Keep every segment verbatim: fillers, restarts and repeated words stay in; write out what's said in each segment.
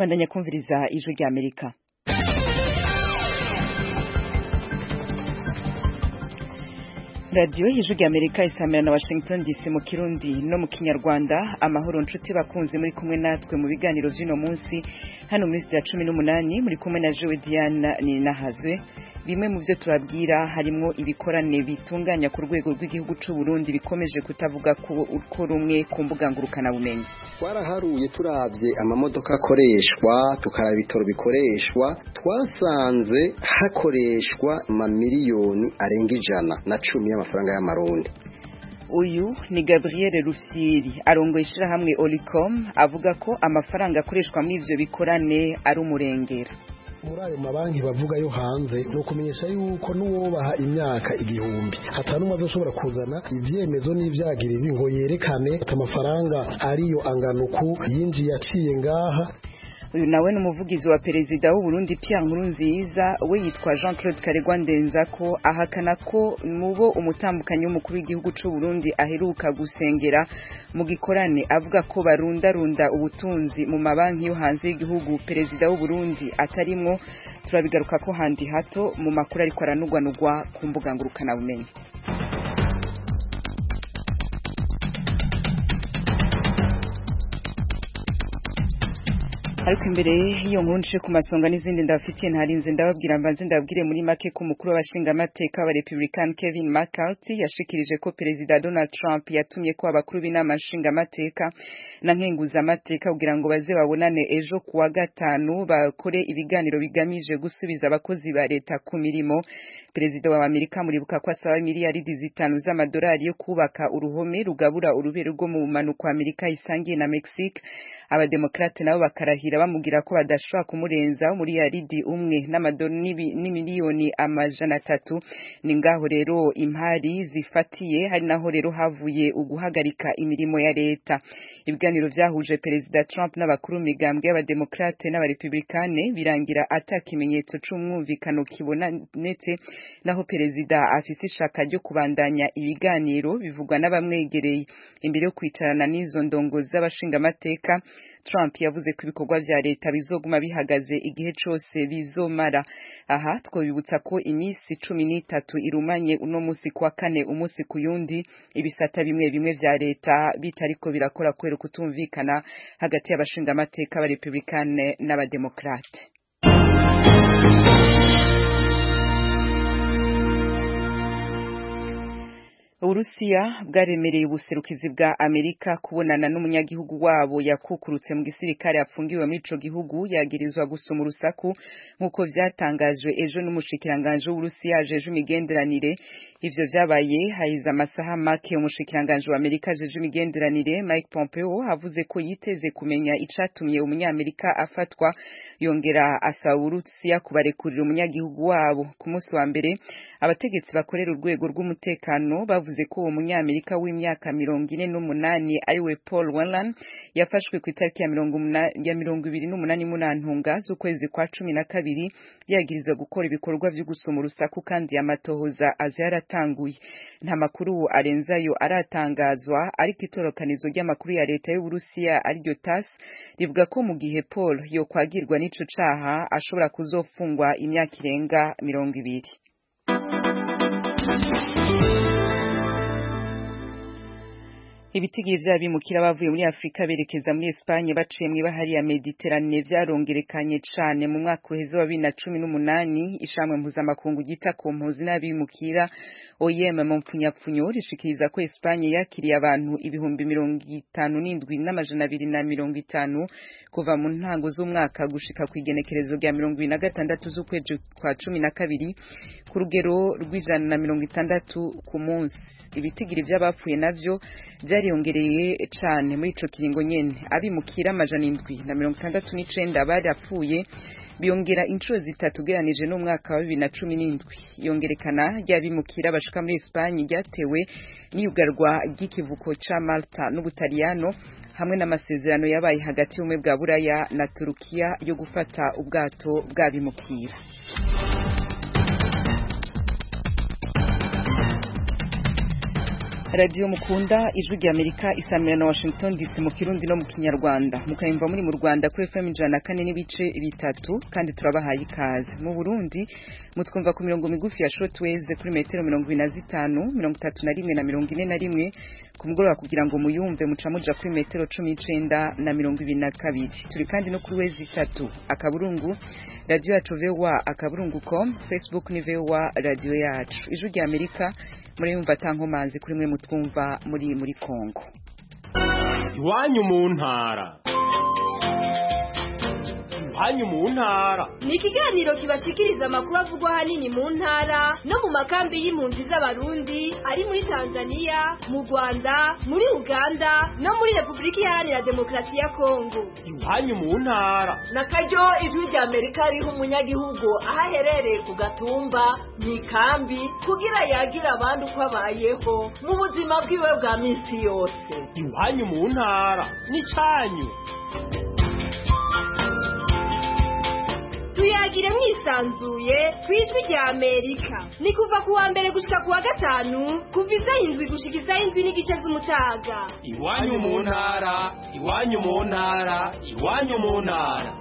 bandanya kumviriza ijwi rya Amerika. Radio y'ijwi rya Amerika isamira na Washington D C mu Kirundi no mu Kinyarwanda. Amahoro nshuti bakunze muri kumwe natwe mu biganiro vy'ino munsi hano muri studio cumi n'umunani muri kumwe na Joe Diana ni nahazwe. Bimwe mu byo turabwira harimo ibikorane bitunganya ku rwego rw'igihugu c'u Burundi bikomeje kutavuga ko uko rumwe ku mbuga ngurukana bumenyi. Twaraharuye turavye amamodoka akoreshwa tukaraba ibitoro bikoreshwa, twasanze hakoreshwa amamiliyoni arenga ijana na cumi y'amafaranga y'amarundi. Uyu ni Gabriel Rufyiri arongoye ishirahamwe Olicom avuga ko amafaranga akoreshwa muri ivyo bikorane ari umurengera. Muri ayo mabanki bavuga yo hanze no kumenyesha yuko nuwobaha imyaka igihumbi hatanumwe azoshobora kuzana ivyemezo n'ivyagirizi ngo yerekane amafaranga ariyo anganuku yinji yaciye ngaha. Uyu nawe n'umuvugizi wa perezida w'u Burundi Pierre Nkurunziza we yitwa Jean-Claude Karegwa Ndenzako ahakana ko mubo umutambukanyi w'umukuru w'igihugu c'u Burundi aheruka gusengera mu gikorane avuga ko barunda runda ubutunzi mu mabanki yo hanze y'igihugu perezida w'u Burundi atarimwo. Turabigaruka ko handi hato mu makuru ariko aranugwanugwa ku mbuga ngurukana bumenyi. Ariko imbere iyo nkunje ku masonga n'izindi ndabafitiye ntarinze ndababwira mbanze ndababwire muri make ko mukuru w'abashinga amateka wa Republican Kevin McCarthy yashikirije ko perezida Donald Trump yatumye ko abakuru b'inama nshinga amateka na nkenguza amateka kugira ngo baze babonane ejo kuwa gatanu bakore ibiganiro bigamije gusubiza abakozi ba leta ku mirimo. Perezida wa Amerika muribuka ko asaba miliyaridi zitanu z'amadolari yo kubaka uruhome rugabura urubere rwo mu manuko Amerika isangiye na Mexique. Abademokrate nabo bakarahira bamugira ko badashobora kumurenza muri yaridi umwe n'amadolari n'imiliyoni amajana atatu. Ni ngaho rero impari zifatiye hari naho rero havuye uguhagarika imirimo ya leta. Ibiganiro vyahuje perezida Trump n'abakuru migambwe y'abademokrate n'abarepublikane birangira atakimenyetso c'umwumvikano kibonetse, naho perezida afise ishaka ryo kubandanya ibiganiro bivugwa n'abamwegereye. Imbere yo kwicarana n'izo ndongozi z'abashinga amateka, Trump yavuze ko ibikorwa vya leta bizoguma bihagaze igihe cose bizomara. Aha twobibutsa ko imisi cumi n'itatu irumanye uno musi kwa kane umusi kuyundi ibisata bimwe bimwe vya leta bitariko birakora kwera kutumvikana hagati y'abashinga amateka ba Republican n'abademokrate. Urusiya bwaremereye ubuserukizi bwa Amerika kubonana n'umunyagihugu wabo yakukurutse mu gisirikare apfungiwe muri ico gihugu yagirizwa gusoma urusaku nkuko vyatangajwe ejo n'umushikiranganje w'Urusiya ajeje imigenderanire. Ivyo vyabaye hahize amasaha make umushikiranganje wa Amerika ajeje imigenderanire Mike Pompeo avuze ko yiteze kumenya icatumye umunyamerika afatwa, yongera asaba Urusiya kubarekurira umunyagihugu wabo. Ku munsi wa mbere abategetsi bakorera urwego rw'umutekano bavuze ko uwo munyamerika w'imyaka mirongo ine n'umunani ariwe Paul Whelan yafashwe ku itariki ya mirongo ibiri n'umunani munantunga z'ukwezi kwa cumi na kabiri yagirizwa gukora ibikorwa vyo gusoma urusaku kandi amatohoza azi yaratanguye. Nta makuru arenzayo aratangazwa, ariko itorokanizo ry'amakuru ya leta y'u Burusiya ariryo T A S S rivuga ko mu gihe Paul yo kwagirwa n'ico caha ashobora kuzofungwa imyaka irenga mirongo ibiri. Ibitigi vy'abimukira bavuye muri Afrika berekeza muri Espagne baciye mu bahari ya Mediterane vyarongerekanye cane mu mwaka uheze wa bibiri na cumi n'umunani. Ishamwe mpuzamakungu gita ku mpuzi n'abimukira O I M mu mpfunyapfunyo rishikiriza ko Espagne yakiriye abantu ibihumbi mirongo itanu n'indwi n'amajana abiri na mirongo itanu kuva mu ntango z'umwaka gushika ku igenekerezo rya mirongo ibiri na gatandatu z'ukwezi kwa cumi na kabiri ku rugero rw'ijana na mirongo itandatu ku munsi. Ibitigiri vy'abapfuye navyo vyariyongereye cane muri ico kiringo nyene. Abimukira amajana indwi na mirongo itandatu n'icenda barapfuye biyongera inshuro zitatu geranije n'umwaka wa bibiri na cumi n'indwi. Yongerekana ry'abimukira bashika muri Espagne ryatewe n'iyugarwa ry'ikivuko ca Malta n'Ubutaliyano hamwe n'amasezerano yabaye hagati y'ubumwe bwa Buraya na Turukiya yo gufata ubwato bw'abimukira. Radio mukunda ijwi rya Amerika isamira na Washington D C mu Kirundi no mu Kinyarwanda mukayimva muri mu Rwanda kuri F M ijana na kane n'ibice bitatu kandi turabahaye ikaze. Mu Burundi mutwumva ku mirongo migufi ya shortwave kuri metero mirongo ine na zitanu mirongo itatu na rimwe na mirongo ine na rimwe ku mugoroba kugira ngo muyumve muca muja kuri metero cumi n'icenda na mirongo ibiri na kabiri. Turi kandi no kuri wezi itatu akaburungu radio yacu V O A akaburungu point com, Facebook ni V O A radio yacu. Ijwi rya Amerika muri yumva tankomanzi kuri mwe mutwumva muri muri Kongo. Iwanyu mu ntara. Iwanyu mu ntara. Ni ikiganiro kibashikiriza amakuru avugwa hanini mu ntara no mu makambi y'impunzi z'abarundi ari muri Tanzania, mu Rwanda, muri Uganda no muri Republika Iharanira Demokarasi ya Kongo. Iwanyu mu ntara. Na karyo ijwi rya Amerika riha umunyagihugu aho aherereye ku gatumba mu ikambi kugira yagira abandi uko abayeho mu buzima bwiwe bwa minsi yose. Iwanyu mu ntara ni cyanyu. Tuyagire mwisanzuye kwijwi rya Amerika. Ni kuva kuwa mbere gushika kuwa gatanu kuva isaha indwi gushika isaha indwi n'igice z'umutaga. Iwanyu mu ntara, iwanyu mu ntara, iwanyu mu ntara.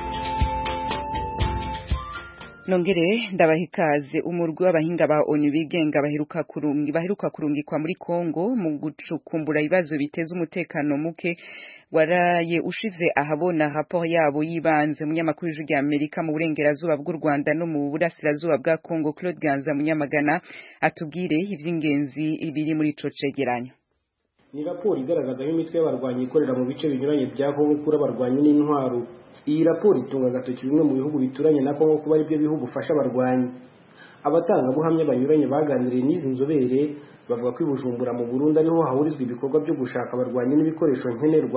Nongere ndabahikaze umurwi w'abahinga ba O N U bigenga baheruka kurungi baheruka kurungikwa muri Kongo mu gucukumbura ibibazo biteza umutekano muke waraye ushize ahabona rapport yabo yibanze munyamakuru w'ijwi rya Amerika mu burengerazuba bw'u Rwanda no mu burasirazuba bwa Kongo. Claude Ganza Munyamagana atubwire ivy'ingenzi ibiri muri ico cegeranyo. Ni raporo igaragaza imitwe y'abarwanyi ikorera mu bice binyuranye bya Kongo kuri abarwanyi n'intwaro. Iyi raporo itunga agatoki bimwe mu bihugu bituranye na Kongo kuba ari byo bihugu ufasha abarwanyi. Abatangabuhamya banyuranye baganiriye n'izi nzobere bavuga ko ibujumbura mu Burundi ariho hahurizwa ibikorwa byo gushaka abarwanyi n'ibikoresho nkenerwa.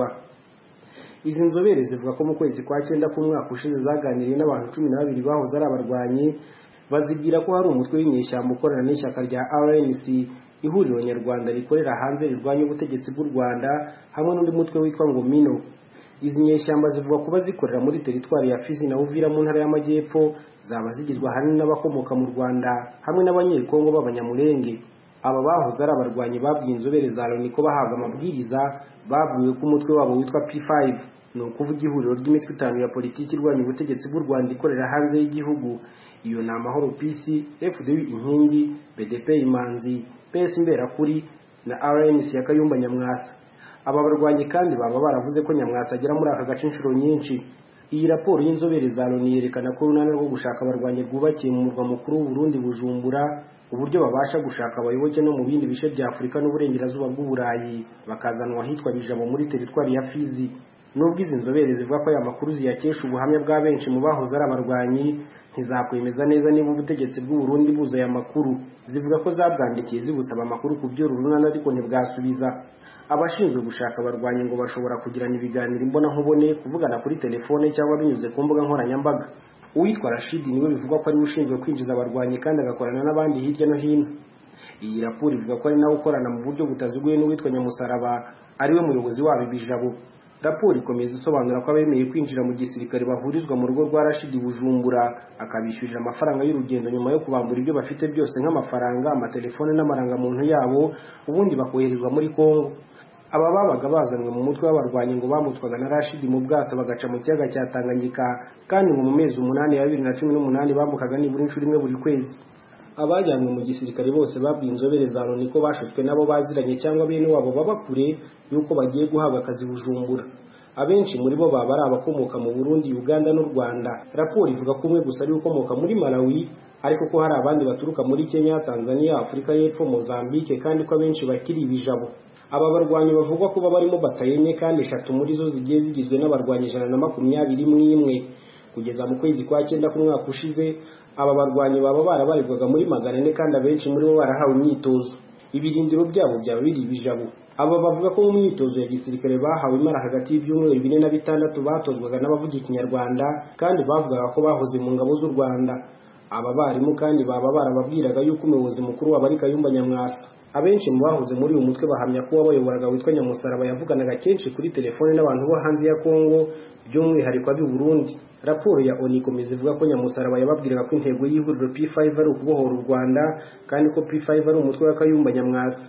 Izi nzobere zivuga ko mu kwezi kwa cyenda k'umwaka ushize zaganiriye n'abantu cumi na babiri bahoze ari abarwanyi bazibwira ko hari umutwe w'inyeshyamba ukorana n'ishyaka rya R N C, ihuriro nyarwanda rikorera hanze rirwanya ubutegetsi bw'u Rwanda, hamwe n'undi mutwe witwa ngo Mino. Izi nyeshyamba zivuga kuba zikorera muri teritwari ya Fizi na Uvira mu ntara y'Amajyepfo, zaba zigirwa hanini n'abakomoka mu Rwanda hamwe n'abanyekongo b'abanyamulenge. Aba bahoze ari abarwanyi babwiye inzobere za Loni ko bahabwa amabwiriza babwiwe ko umutwe wabo witwa P five, ni ukuvuga ihuriro ry'imitwe itanu ya politiki irwanya ubutegetsi bw'u Rwanda ikorera hanze y'igihugu. Iyo ni Amahoro Peace, F D U Inkingi, B D P Imanzi, P S Imberakuri na R N C ya Kayumba Nyamwasa. Aba barwanyi kandi baba baravuze ko Nyamwasa agera muri aka gace inshuro nyinshi. Iyi raporo y'inzobere za Loni yerekana ko urunana rwo gushaka abarwanyi rwubakiye mu murwa mukuru w'u Burundi Bujumbura, uburyo babasha gushaka abayoboke no mu bindi bice bya Afurika n'uburengerazuba bw'u Burayi bakazanwa ahitwa Bijabo muri teritwari ya Fizi. Nubwo izi nzobere zivuga ko aya makuru ziyakesha ubuhamya bwa benshi mu bahoze ari abarwanyi, ntizakwemeza neza niba ubutegetsi bw'u Burundi buza aya makuru. Zivuga ko zabwandikiye zibusaba amakuru ku byo runana ariko ntibwasubiza. Abashinzwe gushaka abarwanyi ngo bashobora kugirana ibiganiro imbona nkubone, kuvugana kuri telefone cyangwa binyuze ku mbuga nkoranyambaga. Uwitwa Rashid niwe bivugwa ko ari ushinzwe kwinjiza abarwanyi kandi agakorana n'abandi hirya no hino. Iyi raporo ivuga ko ari nawe ukorana mu buryo butaziguye n'uwitwa Nyamusaraba ariwe muyobozi wabo Bijabo. Raporo ikomeza isobanura ko abemeye kwinjira mu gisirikare bahurizwa mu rugo rwa Rashid Bujumbura, akabishyurira amafaranga y'urugendo nyuma yo kubambura ibyo bafite byose nk'amafaranga, amatelefone n'amarangamuntu yabo, ubundi bakoherezwa muri Kongo. Aba babaga bazanwe mu mutwe w'abarwanyi ngo bamutwaga na Rashid mu bwato bagaca mu kiyaga cya Tanganyika, kandi mu mezi umunani ya bibiri na cumi n'umunani bambukaga nibura inshuro imwe buri kwezi. Abajyanwe mu gisirikare bose babwiye inzobere za Loni ko bashutswe nabo baziranye cyangwa bene wabo baba kure yuko bagiye guhabwa akazi Bujumbura. Abenshi muri bo baba ari abakomoka mu Burundi, Uganda n'u Rwanda. Raporo ivuga ko umwe gusa ari ukomoka muri Malawi, ariko ko hari abandi baturuka muri Kenya, Tanzania, Afurika y'Epfo, Mozambique, kandi ko abenshi bakiri Bijabo. Aba barwanyi bavugwa ko barimo batayenye kandi eshatu muri zo zigiye zigizwe n'abarwanyi ijana na makumyabiri n'imwe. Kugeza mu kwezi kwa cyenda k'umwaka ushize, aba barwanyi baba barabarirwaga muri magana ane kandi abenshi muri bo barahawe imyitozo. Ibirindiro byabo byaba biri Bijabo. Aba bavuga ko mu myitozo ya gisirikare bahawe imara hagati y'ibyumweru bine na bitandatu batozwaga n'abavuga Ikinyarwanda kandi bavugaga ko bahoze mu ngabo z'u Rwanda. Aba barimu kandi baba barababwiraga yuko umuyobozi mukuru wabo ari Kayumba Nyamwasa. Abenshi mu bahoze muri uyu mutwe bahamya ko wabayoboraga witwa Nyamusaraba yavuganaga kenshi kuri telefone n'abantu bo hanze ya Kongo, by'umwihariko ab'i Burundi. Raporo ya O N U ikomeza ivuga ko Nyamusaraba yababwiraga ko intego y'ihuriro P five ari ukubohora u Rwanda kandi ko P five ari umutwe wa Kayumba Nyamwasa.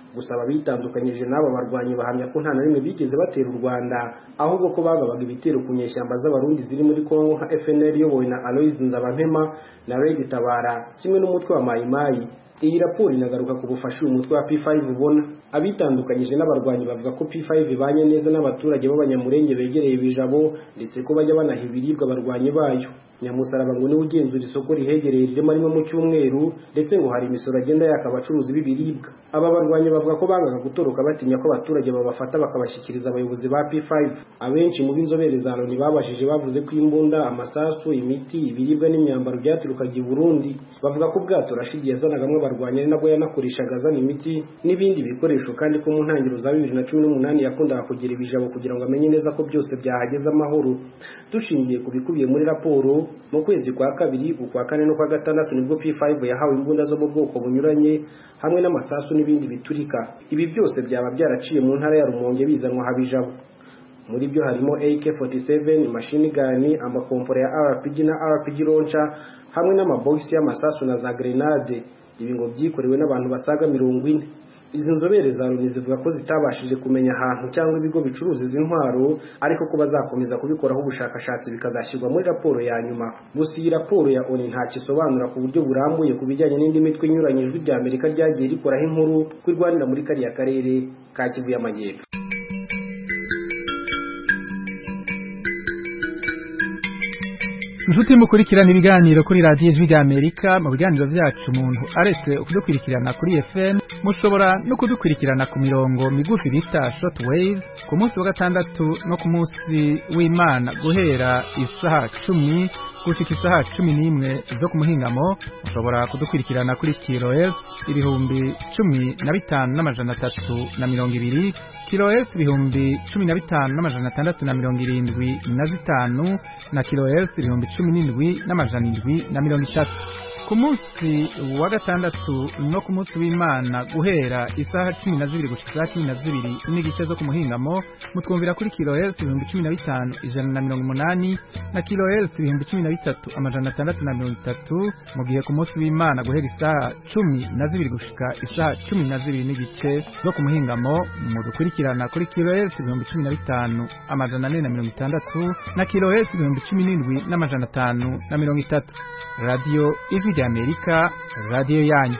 gusa abitandukanyije n'abo barwanyi bahamya ko nta na rimwe bigeze batera u Rwanda ahubwo ko bagabaga ibitero ku nyeshyamba z'abarundi ziri muri Kongo nka F N L yobowe na Aloys Nzabampema na Red Tabara kimwe n'umutwe wa Mai Mai. Iyi raporo inagaruka ku bufasha uyu mutwe wa P five ubona. Abitandukanyije n'abarwanyi bavuga ko P five ibanye neza n'abaturage b'abanyamurenge begereye Bijabo ndetse ko bajya banaha ibiribwa abarwanyi bayo. Nyamusaraba ngo niwe ugenzura isoko rihegereye ririmo rimwe mu cyumweru ndetse ngo hari imisoro agenda yaka abacuruzi b'ibiribwa. Aba barwanyi bavuga ko bangaga gutoroka batinya ko abaturage babafata bakabashyikiriza abayobozi ba P five. Abenshi mu b'inzobere za Loni babashije bavuze ko imbunda, amasasu, imiti, ibiribwa n'imyambaro byaturukaga i Burundi. Bavuga ko ubwato Rashid yazanagamwe abarwanyi ari nabwo yanakoreshaga azana imiti n'ibindi bikoresho, kandi ko mu ntangiriro za bibiri na cumi n'umunani yakundaga kugira Ibijabo kugira ngo amenye neza ko byose byahageze amahoro. Dushingiye ku bikubiye muri raporo, mu kwezi kwa kabiri, ukwa kane no kwa gatandatu nibwo P five yahawe imbunda zo mu bwoko bunyuranye hamwe n'amasasu n'ibindi biturika. Ibi byose byaba byaraciye mu ntara ya Rumonge bizanwa Habijabo. Muri byo harimo A K forty-seven, machine gun, amakompora ya R P G na R P G launcher hamwe n'amabogisi y'amasasu na za grenade. Ibi ngo byikorewe n'abantu basaga mirongo ine. Izi nzobere za Loni zivuga ko zitabashije kumenya ahantu cyangwa ibigo bicuruza izi ntwaro, ariko ko bazakomeza kubikoraho ubushakashatsi bikazashyirwa muri raporo ya nyuma. Gusa iyi raporo ya ONU nta kisobanura ku buryo burambuye ku bijyanye n'indi mitwe inyuranye ijwi rya Amerika ryagiye rikoraho inkuru kwirwanira muri kariya karere ka Kivu y'Amajyepfo. Inshuti mukurikirana ibiganiro kuri radiyo ijwi rya Amerika, mu biganiro byacu umuntu aretse kudukurikirana kuri F M, mushobora no kudukurikirana ku mirongo migufi bita short waves ku munsi wa gatandatu no ku munsi w'Imana guhera isaha cumi gushika isaha cumi n'imwe zo ku muhingamo. Mushobora kudukurikirana kuri kilohertz ibihumbi cumi na bitanu n'amajana atatu na mirongo ibiri, kilohertz ibihumbi cumi na bitanu n'amajana atandatu na mirongo irindwi na zitanu, na kilohertz ibihumbi cumi n'indwi n'amajana indwi na mirongo itatu. Ku munsi wa gatandatu no ku munsi w'Imana guhera isaha cumi na zibiri gushika isaha cumi na zibiri n'igice zo ku muhingamo, mutwumvira kuri kilohertz ibihumbi cumi na bitanu ijana na mirongo umunani na kilohertz ibihumbi cumi na bitatu amajana atandatu na mirongo itatu. Mu gihe ku munsi w'Imana guhera isaha cumi na zibiri gushika isaha cumi na zibiri n'igice zo ku muhingamo, mudukurikirana kuri kilohertz ibihumbi cumi na bitanu amajana ane na mirongo itandatu na kilohertz ibihumbi cumi n'indwi n'amajana atanu na mirongo itatu. Radio Ijwi rya Amerika, radio yanyu.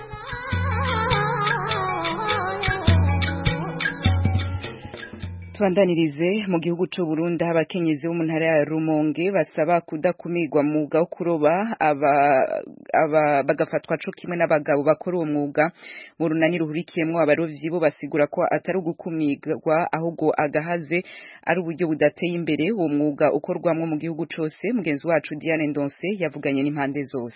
Tubandanirize mu gihugu cy'u Burundi, abakenyezi bo mu ntara ya Rumonge basaba kudakumirwa mu mwuga wo kuroba aba, aba bagafatwa cyo kimwe n'abagabo bakora uwo mwuga. Mu runani ruhurikiyemo abarovyi bo basigura ko atari ugukumirwa ahubwo agahaze ari uburyo budateye imbere uwo mwuga ukorwamwo mu gihugu cyose. Mugenzi wacu Diane Ndonse yavuganye n'impande zose.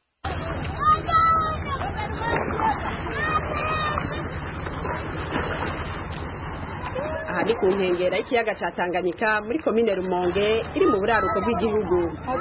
Aha ni ku nkengera y'ikiyaga ca Tanganyika muri komine Rumonge iri mu buraruko bw'igihugu.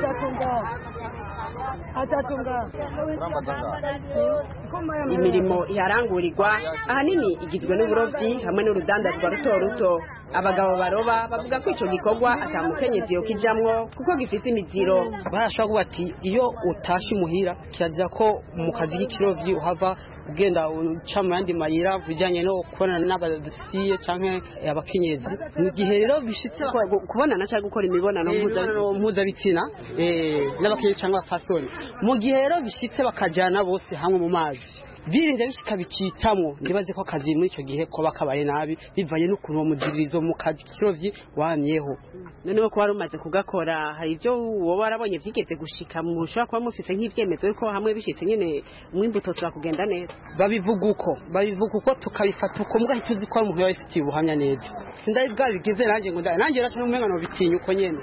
Imirimo iharangurirwa ahanini igizwe n'uburovyi hamwe n'urudandazwa ruto ruto. Abagabo baroba bavuga ko ico gikorwa atamukenyezi yo kijamwo kuko gifite imiziro. Barashobora kuvuga ati iyo utashe muhira kirazira ko mu kazi k'ikirovyi uhava ugenda uca mu yandi mayira bijanye no kubonana n'abadasiye canke abakenyezi. Mu gihe rero bishitse kubonana cyangwa gukora imibonano mpuzabitsina n'abakenyezi canke abafasoni, mu gihe rero bishitse bakajana bose hamwe mu mazi birinze bishika bikitamwo, ndibaze ko akazi muri ico gihe ko bakabaye nabi bivanye n'ukuntu uwo muziririzo mu kazi kirovyi wamyeho. Noneho ko wari umaze kugakora, hari ibyo wowe warabonye vyigeze gushika mu ushobora kuba mufise nk'ivyemezo yuko hamwe bishitse nyene umwimbuto usubira kugenda neza? Babivuga uko babivuga uko tukabifata uko mbwa tuzi ko umuntu yabifitiye ubuhamya neza. Sindari bwabigize nanje ngo nanje rashimwe umenga no bitinya uko nyene.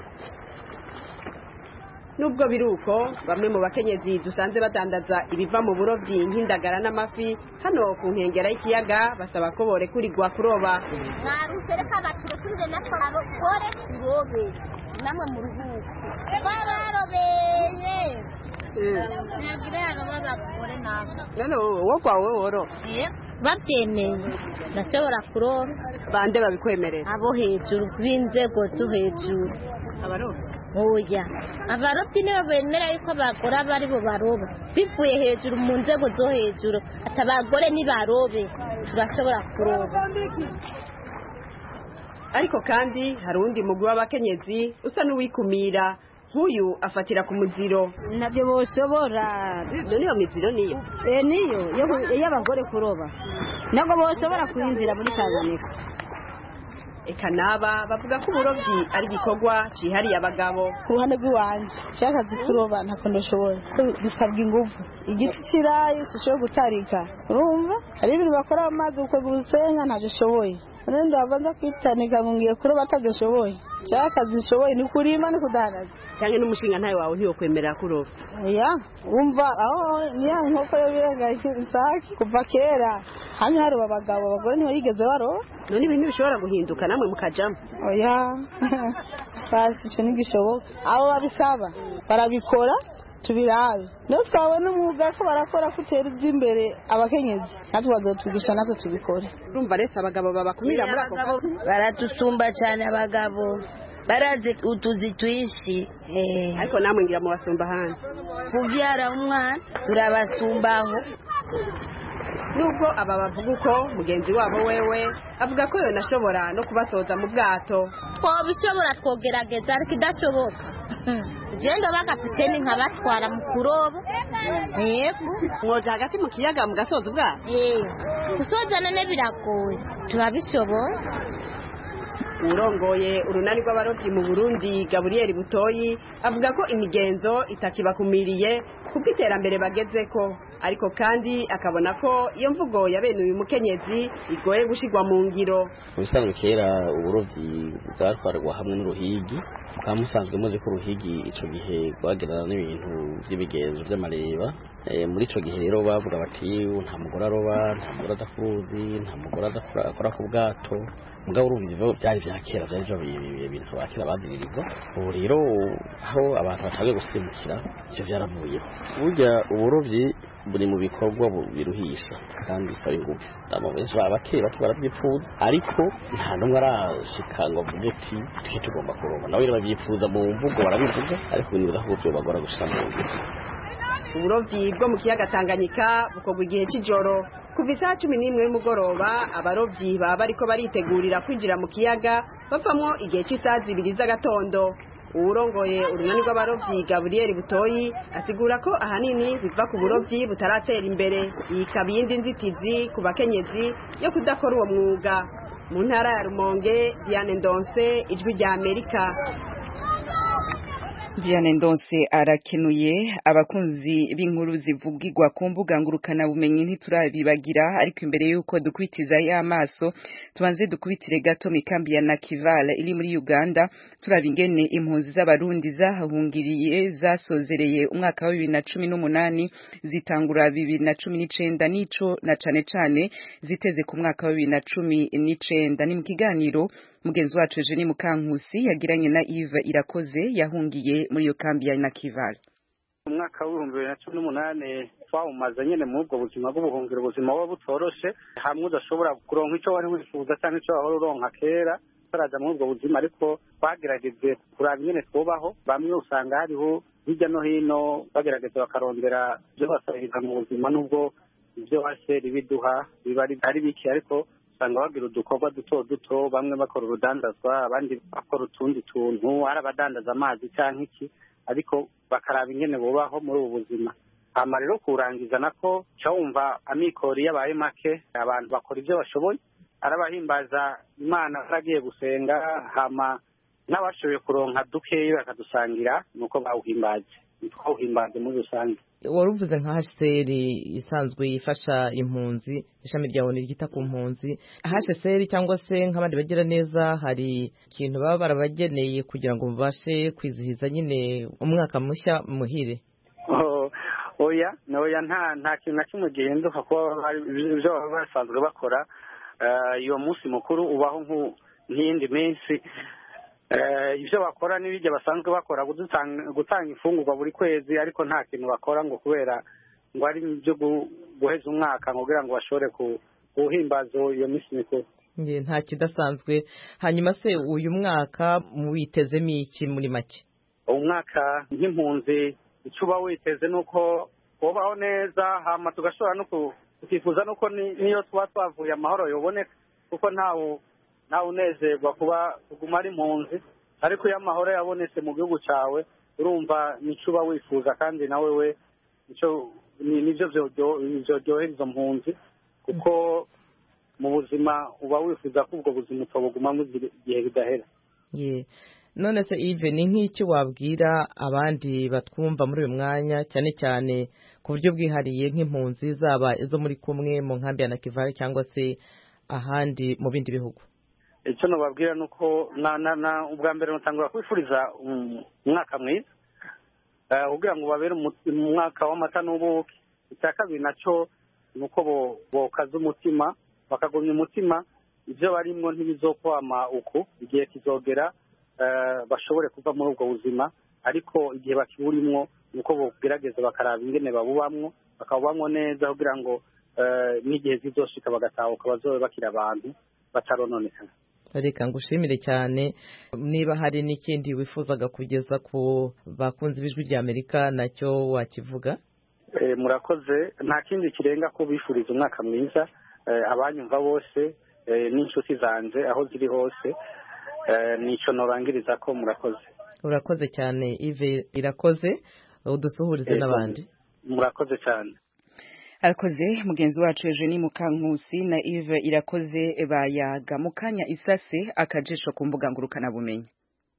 Nubwo biruko bamwe mu bakenyezi dusanze badandaza ibiva mu burovyi nk'indagara n'amafi hano ku nkengera y'ikiyaga basaba ko borekurirwa kuroba. Mwarusereka baturekurire n'akararo kore kurobe namwe mu ruhuko twararobeye nagire aroba bakore nabo none wowe kwawe woro babyemeye ndashobora kuroba. Bande babikwemerera? Abo hejuru b'inzego zo hejuru. Abaroba oya abarobyi nibo bemera yuko abagore bari bo baroba bivuye hejuru mu nzego zo hejuru, ati abagore nibarobe tugashobora kuroba. Ariko kandi hari undi mugwi w'abakenyezi usa n'uwikumira nk'uyu afatira ku muziro. Nabyo boshobora. None iyo miziro niyo? Eh niyo y'abagore kuroba. Nabwo boshobora kurinzira muri Tanganyika. Eka naba bavuga ko uburovyi ari igikorwa cihariye abagabo. Ku ruhande rw'iwanje cyakazi kuroba ntako ndashoboye ko bisabwa ingufu. Igiti kirayi sishoboye gutarika. Urumva hari ibintu bakora amazi uko gusenga ntabishoboye. Nende avanza kwitanika mungiye kuroba atadashoboye. Cyakazi nshoboye ni kurima ni kudanaza. Cyangwa n'umushinga ntayo wawe ntiyo kwemera kuroba. Oya umva aho niya nkoko yo birenga insaki kuva kera. Hano hari abagabo abagore niho yigeze baroba. None ibintu bishobora guhinduka namwe mukajamo. Oya basi cyo nigishoboka. Abo babisaba barabikora tubirabe. No twabona umwuga ko barakora kutera imbere abakenyezi. Natwe bazotugisha natwe tubikore. Urumva rese abagabo babakumira muri ako baratusumba cyane abagabo. Baraze utuzi twishi. Eh. Ariko namwe ngira mu basumba hano. Kuvyara umwana turabasumbaho. Nubwo aba bavuga uko mugenzi wabo wewe avuga ko yo nashobora no kubasoza mu bwato. Twabishobora twogerageza ariko idashoboka. Jenga bakapiteni nkabatwara mu kuroba. Yego. Mwoja hagati mu kiyaga mu gasozo bwa? Eh. Kusozana ne biragoye. Turabishobora. Urongoye urunani rw'abarovyi mu Burundi Gabriel Butoyi avuga ko imigenzo itakibakumiriye kuko iterambere bagezeko, ariko kandi akabona ko iyo mvugo yabene uyu mukenyezi igoye gushigwa mu ngiro. Ubusanzwe kera uburovyi bwatwarwa hamwe n'uruhigi, kamusanzwe muzi ko uruhigi ico gihe rwagerana n'ibintu by'imigenzo by'amareba. E, muri ico gihe rero bavuga bati nta mugore aroba, nta mugore adakuruzi, nta mugore adakora ku bwato. Mugabo urumva ivyo byari vya kera byari byo ibintu bakira baziririzwa. Ubu rero aho abantu batagiye gusimukira ivyo byaravuye. Burya uburovyi buri mu bikorwa biruhisha kandi bisaba ingufu. Abo benshi abakera barabyipfuza ariko nta numwe arashika ngo avuge ati twe tugomba kuroba. Nawe babyifuza mu mvugo barabivuga ariko ni byo bagora gushama. Uburovyi bwo mu kiyaga Tanganyika bukorwa igihe cy'ijoro kuva isaha cumi n'imwe y'umugoroba. Abarovyi baba bariko baritegurira kwinjira mu kiyaga bavamwo igihe cy'isaha zibiri z'agatondo. Uwurongoye urunani rw'abarovyi Gabriel Butoyi asigura ko ahanini biva ku burovyi butaratera imbere. Ikaba iyindi nzitizi ku bakenyezi yo kudakora uwo mwuga. Mu ntara ya Rumonge, Diane Ndonse, Ijwi rya Amerika. Diane Ndonse arakenuye. Abakunzi b'inkuru zivugirwa ku mbuga ngurukana bumenyi ntiturabibagira, ariko imbere yuko dukwitiza y'amaso tubanze dukubitire gato mikambi ya Nakival iri muri Uganda turabingene impunzi z'abarundi zahahungiriye zasozereye umwaka wa bibiri na cumi n'umunani zitangura bibiri na cumi n'icenda nico na cane cane ziteze ku mwaka wa bibiri na cumi n'icenda. Ni mu kiganiro mugenzi wacu Jenny Mukankusi yagiranye na Yves Irakoze yahungiye muri iyo kambi ya Nakival. Umwaka wa bibiri na cumi n'umunani twawumaze nyene mu ubwo buzima bw'ubuhungiro, ubuzima buba butoroshe hamwe udashobora kuronka ico wari wifuza cyangwa ico wahora uronka kera taraja muri ubwo buzima, ariko twagerageje kuraba nyene twubaho. Bamwe usanga hariho hirya no hino bagerageza bakarondera ibyo basabiriza mu buzima, nubwo ibyo baseri biduha biba ari bike, ariko usanga bagira udukorwa duto duto. Bamwe bakora urudandazwa, abandi bakora utundi tuntu, hari abadandaza amazi cyangwa iki, ariko bakaraba ingene bubaho muri ubu buzima. Hama rero kurangiza nako cyumva amikori yabaye make, abantu bakora ibyo bashoboye, arabahimbaza Imana baragiye gusenga, hama n'abashoboye kuronka dukeyi bakadusangira nuko bawuhimbaje. Twawuhimbaje muri rusange. Waruvuze nka H C R isanzwe ifasha impunzi, ishami ryawe ryita ku mpunzi. H C R cyangwa se nk'abandi bagira neza hari ikintu baba barabageneye kugira ngo mubashe kwizihiza nyine umwaka mushya muhire? Oh, oya noya nta nta kintu na kimwe gihinduka ko ibyo baba basanzwe bakora. Iyo munsi mukuru ubaho nk'iyindi minsi. Ibyo bakora n'ibijya basanzwe bakora gutanga ifungurwa buri kwezi, ariko nta kintu bakora ngo kubera ngo ari ibyo guheza umwaka kugira ngo bashobore kuwuhimbaza iyo minsi mikuru. Nta kidasanzwe. Hanyuma se uyu mwaka muwitezemo iki muri make? Umwaka nk'impunzi icyo uba witeze nuko kubaho neza, hama tugashobora no tukifuza nuko niyo tuba twavuye amahoro yoboneka kuko ntawe ntawe unezerwa kuba kuguma ari impunzi ariko iyo amahoro yabonetse mu gihugu cyawe urumva nicyo uba wifuza kandi nawe we nibyo byoryohera izo mpunzi kuko mu buzima uba wifuza ko ubwo buzima utabugumamo igihe bidahera. None se Yves ni nk'iki wabwira abandi batwumva muri uyu mwanya cyane cyane ku buryo bwihariye nk'impunzi zaba izo muri kumwe mu nkambi ya Nakivale cyangwa se ahandi mu bindi bihugu? Icyo nababwira ni uko ubwa mbere nutangura kwifuriza umwaka mwiza kugira ngo babere umwaka w'amata n'ubuki. Icya kabiri nacyo ni uko bokaza umutima bakagumya umutima ibyo barimwo ntibizokwama uku igihe kizogera bashobore kuva muri ubwo buzima ariko igihe bakiburimwo ni uko bogerageza bakaraba ingene babubamwo bakabubamwo neza kugira ngo n'igihe zizoshika bagatahuka bazobe bakira abantu batarononekana. Reka ngushimire cyane. Niba hari n'ikindi wifuzaga kugeza ku bakunzi b'Ijwi rya Amerika nacyo wakivuga? Murakoze. Nta kindi kirenga ko bifuriza umwaka mwiza abanyumva bose n'inshuti zanje aho ziri hose nicyo norangiriza ko murakoze. Urakoze cyane Yves Irakoze udusuhurize n'abandi. Murakoze cyane. Arakoze mugenzi wacu Eugenie Mukankusi na Yves Irakoze bayaga mukanya isase akajisho ku mbuga ngurukana bumenyi.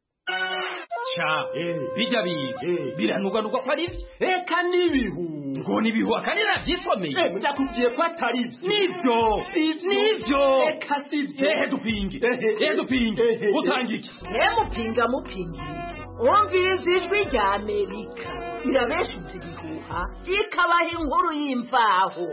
Cha bijya biga biranuganuka ko ari eka nibihu ngo nibihu akanira byisomeye eh ndakubwiye ko atari nivyo nivyo eka sivyo eh dupinge eh dupinge utangike eh mupinga mupingi umviriza Ijwi rya Amerika irabeshuze ibihuha ikabaha inkuru y'imvaho.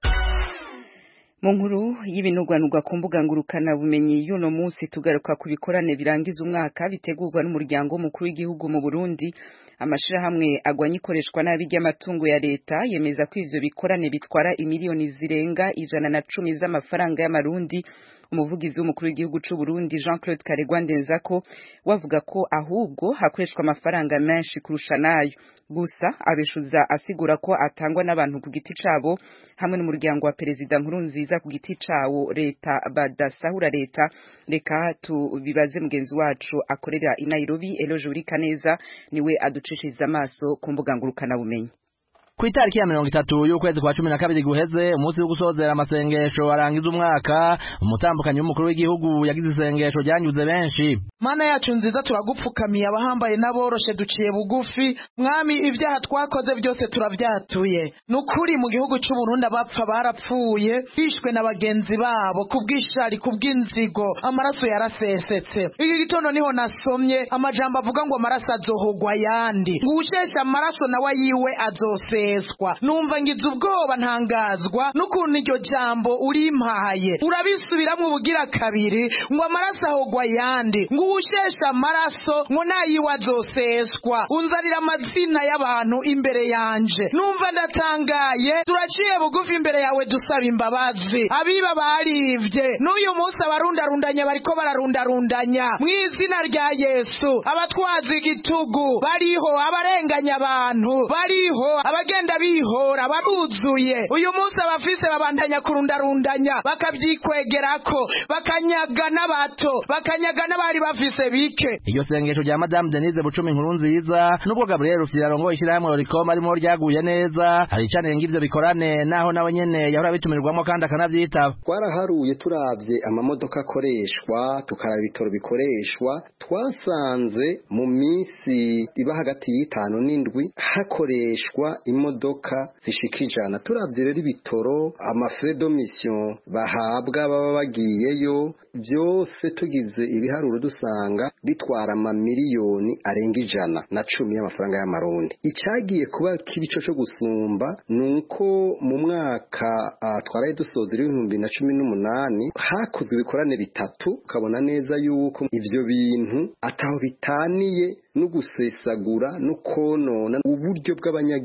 Mu nkuru y'ibinugwanugwa ku mbuga ngurukana bumenyi y'uno munsi tugaruka ku bikorane birangiza umwaka bitegurwa n'umuryango mukuru w'igihugu mu Burundi. Amashirahamwe agwanya ikoreshwa nabi ry'amatungo ya leta yemeza ko ivyo bikorane bitwara imiliyoni zirenga ijana na cumi z'amafaranga y'amarundi. Umuvugizi w'umukuru w'igihugu c'u Burundi Jean-Claude Karegwa Ndenzako wavuga ko ahubwo hakoreshwa amafaranga menshi kurusha nayo. Gusa abeshuza asigura ko atangwa n'abantu ku giti cabo hamwe n'umuryango wa Perezida Nkurunziza ku giti cawo leta badasahura leta. Reka tubibaze mugenzi wacu akorera i Nairobi Eloge Urikaneza niwe aducishiriza amaso ku mbuga ngurukana bumenyi. Ku itariki ya mirongo itatu y'ukwezi kwa cumi na kabiri guheze umunsi wo gusozera amasengesho arangiza umwaka umutambukanyi w'umukuru w'igihugu yagize isengesho ryanyuze benshi. Mana yacu nziza turagupfukamiye abahambaye n'aboroshe duciye bugufi mwami ibyaha twakoze byose turavyatuye. Nukuri mu gihugu cy'u Burundi abapfa barapfuye bishwe na bagenzi babo kubwishari kubw'inzigo amaraso yarasesetse. Iki gitondo niho nasomye amajambo avuga ngo amaraso azohogwa yandi ngushesha amaraso nawe yiwe azose eswa. Numva ngize ubwoba ntangazwa n'ukuntu iryo jambo urimpaye urabisubiramwe ubugira kabiri ngo amaraso ahogwa yandi ngo ushesha amaraso ngo nayiwe azoseswa. Unzarira amazina y'abantu imbere yanje numva ndatangaye turaciye bugufi imbere yawe dusaba imbabazi. Abiba barivye n'uyu munsi abarundarundanya bariko bararundarundanya mu izina rya Yesu. Abatwazi igitugu bariho abarenganya abantu bariho abagenda bihora baruzuye. Uyu munsi abafise babandanya kurundarundanya bakabyikwegerako bakanyaga n'abato bakanyaga n'abari bafise bike. Iyo sengesho rya Madame Denise Bucumi Nkurunziza nubwo Gabriel Rufyirarongo ishyirahamwe Oricom arimo ryaguye neza hari cyane ngivyo bikorane naho nawe nyene yahora bitumirwamo kandi akanavyitaba. Twaraharuye turavye amamodoka akoreshwa tukaraba ibitoro bikoreshwa twasanze mu minsi iba hagati y'itanu n'indwi hakoreshwa imodoka zishikijana. Turavye rero ibitoro amafrais de mission bahabwa baba bagiyeyo byose tugize ibiharuro dusanga bitwara ama miliyoni arenga ijana na cumi y'amafaranga y'amarundi. Icagiye kuba kibico cyo gusumba nuko mu mwaka uh, twaraye dusoza ibihumbi na cumi n'umunani hakozwe ibikorane bitatu ukabona neza yuko ivyo bintu ataho bitaniye no gusesagura no konona uburyo bw'abanyagihugu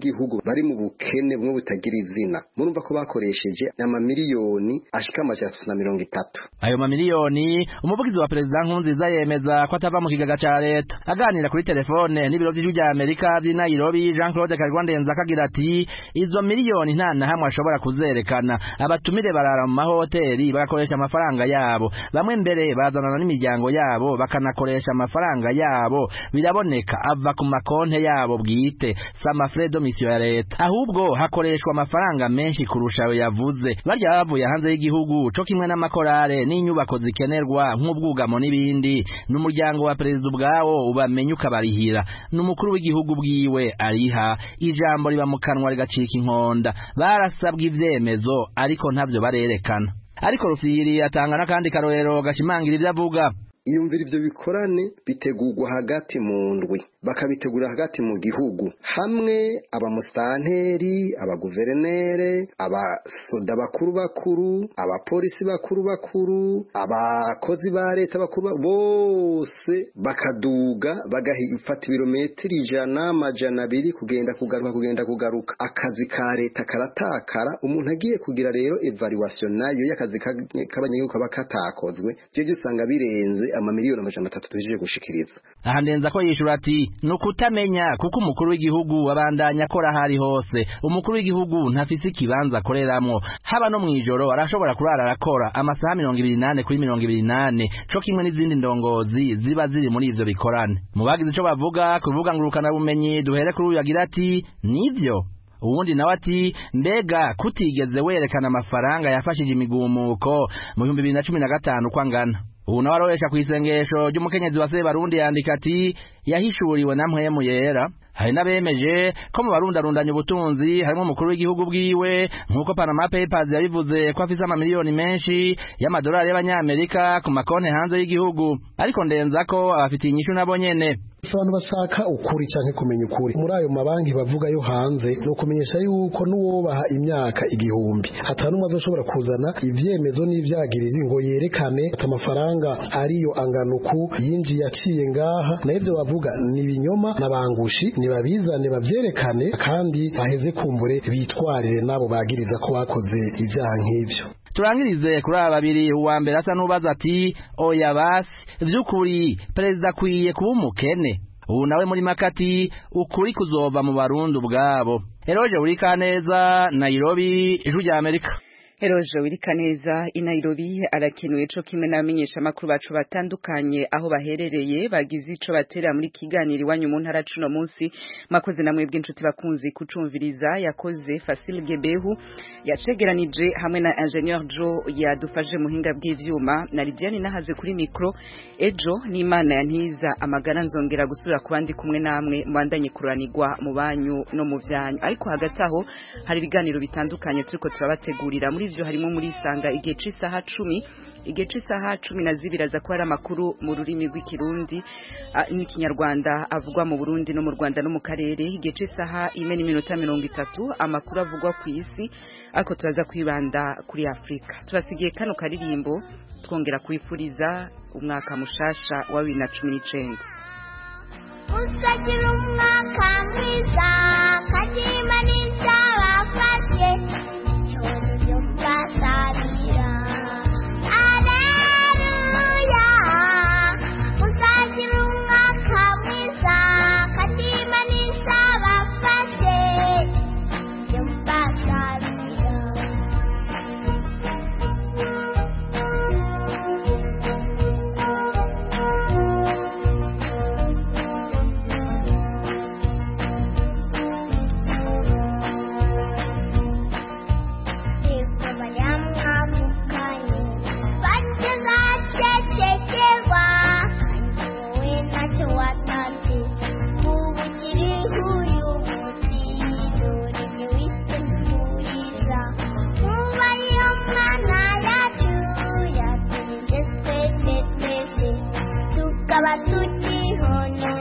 bari mu bukene bumwe butagira izina murumva ko bakoresheje amamiliyoni ashika amajana atatu na mirongo itatu. Ayo mamiliyoni umuvugizi wa perezida Nkurunziza yemeza ko atava mu kigaga ca leta. Aganira kuri telefone n'ibiro vy'ijwi rya Amerika vy'i Nairobi, Jean Claude Karwandenza akagira ati izo miliyoni nta na hamwe ashobora kuzerekana. Abatumire barara mu mahoteli bagakoresha amafaranga yabo, bamwe mbere bazanana n'imiryango yabo bakanakoresha amafaranga yabo, biraboneka ava ku makonte yabo bwite, sama fredo mission ya leta. Ahubwo hakoreshwa amafaranga menshi kurusha ayo yavuze. Barya bavuye hanze y'igihugu co kimwe n'amakorale n'inyubako zikenerwa nk'ubwugamo n'ibindi, n'umuryango wa perezida ubwawo ubamenye ukabarihira, n'umukuru w'igihugu bwiwe ariha, ijambo riba mu kanwa rigacika inkonda. Barasabwa ivyemezo ariko ntavyo barerekana. Ariko Rufyiri atanga n'akandi karorero gashimangira ivyo avuga. Iyumvira ivyo bikorane bitegurwa hagati mu ndwi, bakabitegura hagati mu gihugu, hamwe abamustanteri, abaguverinere, abasoda bakuru bakuru, abapolisi bakuru bakuru, abakozi ba leta bakuru bose bakaduga bagafata ibirometero ijana amajana abiri kugenda kugaruka kugenda kugaruka. Akazi ka leta karatakara. Umuntu agiye kugira rero evaluation nayo y'akazi k'abanyagihugu kaba katakozwe, jeje usanga birenze amamiliyoni amajana atatu tujije gushikiriza. Aha ndenza ko yishura ati nukutamenya kuko umukuru w'igihugu wabandanya akora hari hose. Umukuru w'igihugu ntafise ikibanza akoreramwo, haba no mwijoro arashobora kurara arakora amasaha mirongo ibiri nane kuri mirongo ibiri nane, co kimwe n'izindi ndongozi ziba ziri muri ivyo bikorane. Mu bagize ico bavuga kuvuga ngurukana bumenyi duhere kuri uyu agira ati nivyo. Uwundi nawe ati mbega kutigeze werekana amafaranga yafashije imigumuko mu bihumbi bibiri na cumi na gatanu kwa ngana. Ubu nawe aroresha kw'isengesho ry'umukenyezi wa Sebarundi yandika ati yahishuriwe na mpwemu yera. Hari n'abemeje ko mu barundarundanya ubutunzi harimo umukuru w'igihugu bwiwe, nk'uko Panama Papers yabivuze ko afise amamiliyoni menshi y'amadolari y'abanyamerika ku makonti hanze y'igihugu. Ariko ndenza ko abafitiye inyishu nabo nyene. Abantu bashaka ukuri canke kumenya ukuri muri ayo mabanki bavuga yo hanze no kumenyesha yuko nuwobaha imyaka igihumbi atanumwe azoshobora kuzana ivyemezo n'ivyagirizi ngo yerekane amafaranga ariyo anganuku yinjiye yaciye ngaha, na ivyo bavuga ni binyoma n'abangushi, nibabizane bavyerekane kandi baheze kumbure bitwarire nabo bagiriza ko bakoze ivyaha nk'ivyo. Turangirize kuri aba babiri. Uwa mbere asa nubaza ati oya basi vy'ukuri perezida kwiye kuba umukene. Ubu nawe muri makati ukuri kuzova mu Barundi ubwabo. Eroje Urikaneza, Nairobi, Ijwi rya Amerika. Eroje Urikaneza i Nairobi arakenuye co kimwe n'abamenyesha makuru bacu batandukanye aho baherereye bagize ico batera muri kiganiro iwanyu mu ntara cuno munsi. Makoze namwe bw'inshuti bakunzi kucumviriza, yakoze Fasil Gebehu yacegeranije hamwe na Engineer Joe yadufashe muhinga bw'ivyuma, na Lidiane nahaze kuri micro. Ejo ni Imana yantiza amagara nzongera gusura kubandi kumwe namwe mwandanye kuranirwa mu banyu no mu vyanyu. Ariko hagati aho hari ibiganiro bitandukanye turiko turabategurira. Muri ivyo harimo muri Sanga igihe c'isaha cumi, igihe c'isaha cumi na zibiri aza ko hari amakuru mu rurimi rw'ikirundi n'ikinyarwanda avugwa mu Burundi no mu Rwanda no mu karere. Igihe c'isaha ine n'iminota mirongo itatu amakuru avugwa ku isi, ariko turaza kwibanda kuri Afrika. Turasigiye kano karirimbo twongera kwifuriza umwaka mushasha wa bibiri na cumi n'icenda. Usagira umwaka mwiza kajimaniza wafashe Pasarira, Aleluya, usagira umwaka mwiza katima nisaba fase Pasarira. Tutti hono